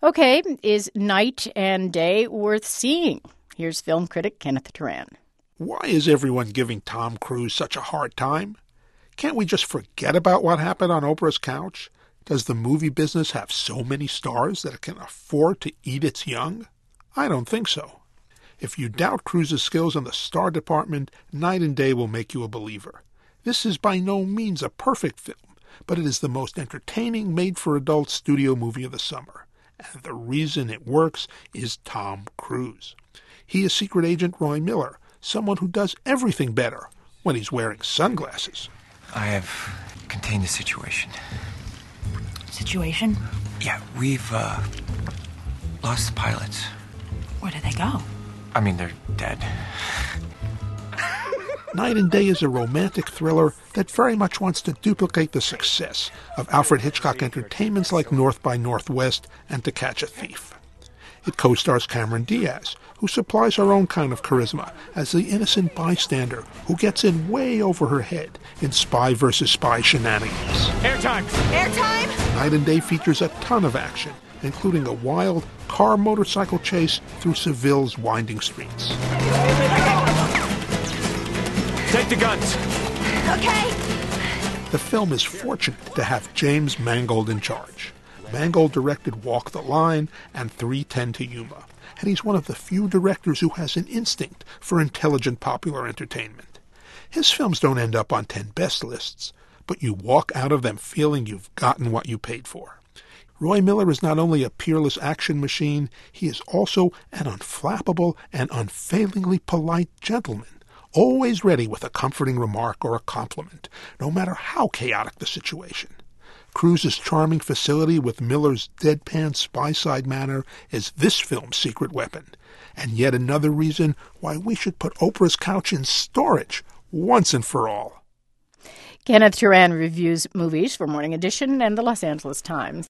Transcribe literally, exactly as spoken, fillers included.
Okay, is Night and Day worth seeing? Here's film critic Kenneth Turan. Why is everyone giving Tom Cruise such a hard time? Can't we just forget about what happened on Oprah's couch? Does the movie business have so many stars that it can afford to eat its young? I don't think so. If you doubt Cruise's skills in the star department, Night and Day will make you a believer. This is by no means a perfect film, but it is the most entertaining made-for-adult studio movie of the summer. And the reason it works is Tom Cruise. He is Secret Agent Roy Miller, someone who does everything better when he's wearing sunglasses. I have contained the situation. Situation? Yeah, we've, uh, lost the pilots. Where did they go? I mean, they're dead. Night and Day is a romantic thriller that very much wants to duplicate the success of Alfred Hitchcock entertainments like North by Northwest and To Catch a Thief. It co-stars Cameron Diaz, who supplies her own kind of charisma as the innocent bystander who gets in way over her head in spy versus spy shenanigans. Airtime! Airtime? Night and Day features a ton of action, including a wild car motorcycle chase through Seville's winding streets. Take the guns. Okay. The film is fortunate to have James Mangold in charge. Mangold directed Walk the Line and three ten to Yuma, and he's one of the few directors who has an instinct for intelligent popular entertainment. His films don't end up on ten best lists, but you walk out of them feeling you've gotten what you paid for. Roy Miller is not only a peerless action machine, he is also an unflappable and unfailingly polite gentleman, always ready with a comforting remark or a compliment, no matter how chaotic the situation. Cruise's charming facility with Miller's deadpan spy-side manner is this film's secret weapon, and yet another reason why we should put Oprah's couch in storage once and for all. Kenneth Turan reviews movies for Morning Edition and the Los Angeles Times.